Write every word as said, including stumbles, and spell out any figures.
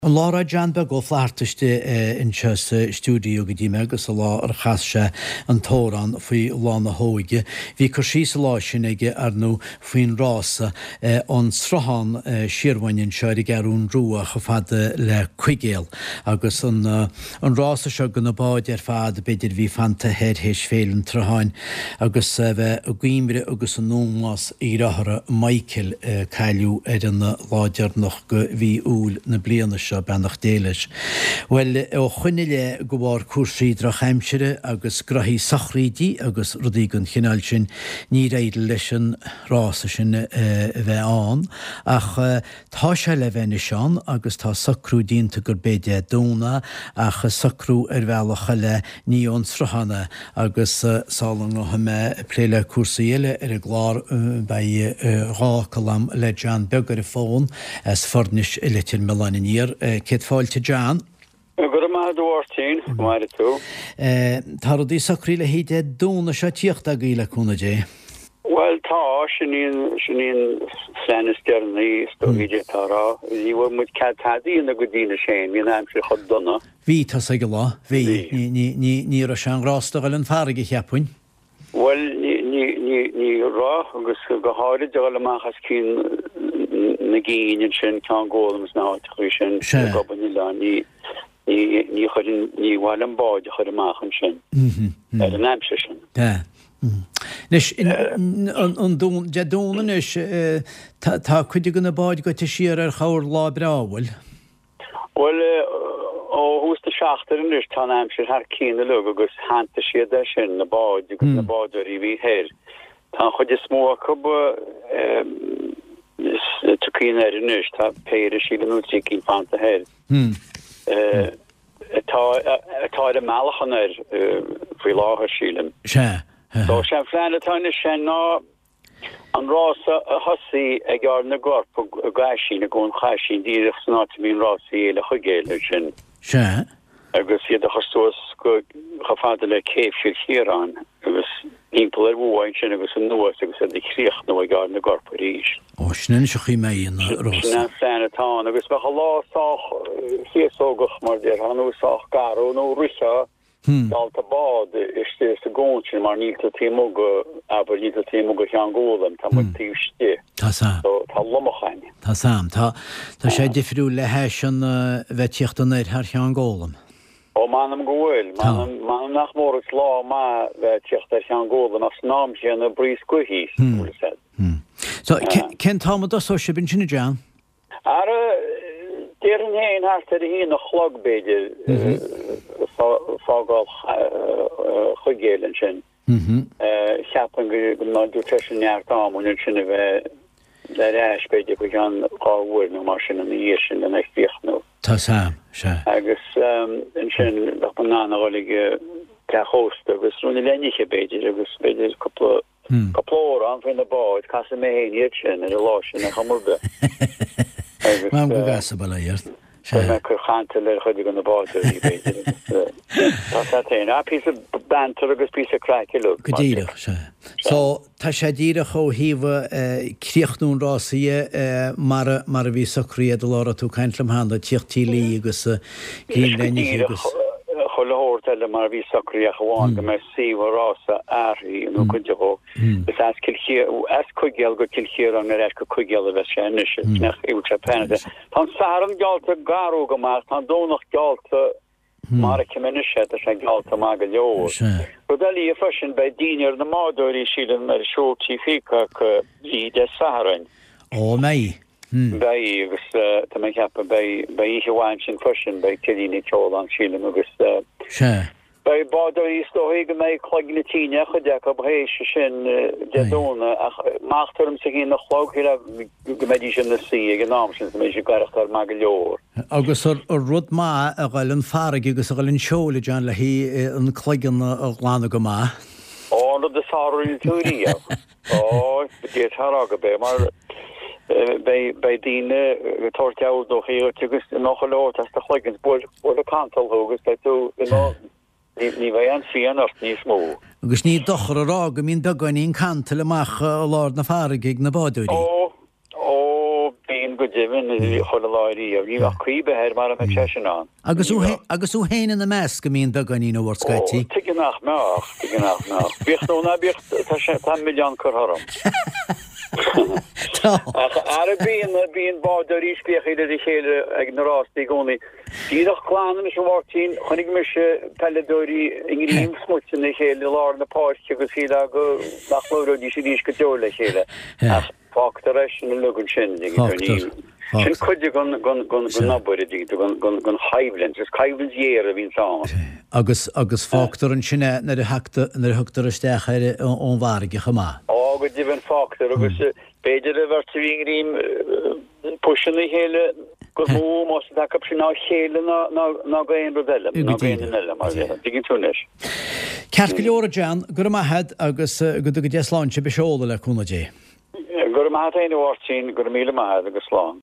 Laura Jan be go flaartiste in stúdio go dtí agus a lá ar chaise an tóran faoi lána hóige. Bhí chu síos lá sin ige ar nó faoin rása an srahan siarhainn seir i garún rua go fada le cuigéal agus an rása seo go na báid ar fad beidir bhí fanta héir héis félan traháin agus bheith a gcuimre agus an nómas í rathra Michael Cailliú ar an láidear nach go bhí úl na bliana benach déiles. Well, ó chuine le go bhar cuasaí dra chaimsire agus grahí sachrídí agus rudígan chinál sin ní réidir leis an rása sin bheith an ach tá se le bheith seán agus tá sacrú dínta gur béide dóna ach sacrú ar bhealacha le ní an srahanna agus sálan go me pléile cuasaíile ar a glár bei rácalam le Jan begar a fón as fornis ilitir melaníir Kit fáilte Jan. Gur má dúirtín, mar tú. Tá dí sacríle híide dúna se tíocht a gíle cúna dé. Well, tá sinnín sinnín fleinistearnaí stóide tárá, í bhfuil muid cadtadaí na go dtíine sé, hí aimsir chud donna. Bhí tá sa go lá, bhí ní a sean rásta gáil an farige cheapúin? Well, ní rá agus go háide deáil amachchas cín na gíine sin tá ggólamas ná sin goban le ní ní chuin ní bhhail an báid a chud amachchan sin ar an aimse sin. Nes an de dónan is tá chuide go na báid go te siar ar chair lá bráhfuil? Well, ó hústa seachtarin is tá aimsir thar cína lu agus hananta siad sin na báid agus na báidir í bhí héir. Tá chuide smó cubba Tucín ar an nus, tá péir sí an útí cín fanta héir. Tá a mealachan ar frí láthair sílim. Se. Tá sé fleanatáine sin ná an rása a thosaí ag gar na gorp a gaiisín a gún chaisín díireach san áta bhíon rásaí le chugéile sin. Se. Agus iad a chostós go chafada le céimh siad chiarán agus ímpel ar bhhain sin agus an nuas agus a dicríocht nó a gar na gorp a ríis. Ó, snan se chi mé an rása. Snan fleanatán agus bheith lásách chiasógach mar déir an úsách garú nó ruisa dalta bád is a gúnsin mar nílta tímóga aber nílta tímóga chean gólam tá mu tíústé. Tá sam. Tá lomachain. Tá sam. Tá sé difriú le héis an bheith tíochtan ar thar chean gólam. Ó manam gohfuil, manam nach mór slá má bheith tíocht ar chean gólam as nám sé na brís cuihí. So, cén támad as ó bin sinna Jan? Ara, déir an héin hart ar hí na chlogbéidir fágáil chugéilen sin. Cheapan go ná dútesin neartám unin sinna bheith le réis beidir go gan gáhúir nó mar sin an íir sin an eicbíochtnú. Tá sam, se. Agus in sin le an nánaáige cechósta agus rúna leniche beidir agus beidir coppla Kaplór an fin na báid, cas mé héin iad sin ar a lá sin a chamúbe. Mám go gasa bala iart. Me chur chanta le chuide go na báid í beidir. Tá téin, a pí bantar agus pí crack lu. Go díirech se. So, tá sé díirech ó híomh críochnún rásaí mar a bhí sacríad a lára tú caintlam handa tíochttí lí agus grín leniche agus. Chollehortelle mar vi sakriach waan go me si rasa ari no kunjo bes as kilchier as kugel go kilchier an er ko kugel ve shenish nach e Japan han saran galta garo go mar han do noch galta mar kemenish et as galta magaljo bodali e fashion by diner the modori shilen mer shorti fika ko i de saran o mei Bei agus tá mé ceappa bei ihe bháin sin fusin bei cilíní teol an sílim agus Bei báda ístóí go méid chloig na tíine chuide go bhééis sin deúna ach máachtarm sa hí na chlóghiile go méidí sin na sí ag ná sin mé sé garachtar me go leor. Agus ar rud má a gáil an farige agus a gáil an seola Jan le hí an chloigan a glána go má. Ó nó de sáí túí ó dé thrága bé mar bei bei dine torteú do héir tugus nach lot as de chloigens bo a kantal hogus bei tú ní bheith an fian as ní smó. Agus ní dochar a rá go mín begain ín cantal amach a lár na farige na báúí. Ó ó bíon go jibin choláirí a ní a chuibe her mar me an. Agus agus ú héine na mes go mín beganí nó Skytí. Tu nach meach tu nach nach. Bích nó na bích tá millián chum. Ar bíon bíon bád ríspechiide i chéile ag narátí gcónaí. Díach chláán is bhhartíín chunig me se pedóí ingríim smutin i chéile lá na páiste agus fi go nachló dí sé dís go deor le chéile. Fátar éis na lugan sin sin chuide gon nabuirí gon haimlinn, gus caiimlinn dhéar a bhín tá. Agus agus fátar an sinne na thugtar istechaire ón bharige chamá. Á go dtíhann fátar agus beidir a bhar tuingríim puisina chéile go mú más cap sin ná chéile ná go éon rodile ná éile mar digin túnis. Ceart go leor Jan gur maithad agus go go deasláinte be seola le cúna dé. Gur maith éon bhhartíín gur míle maithad agus sláán.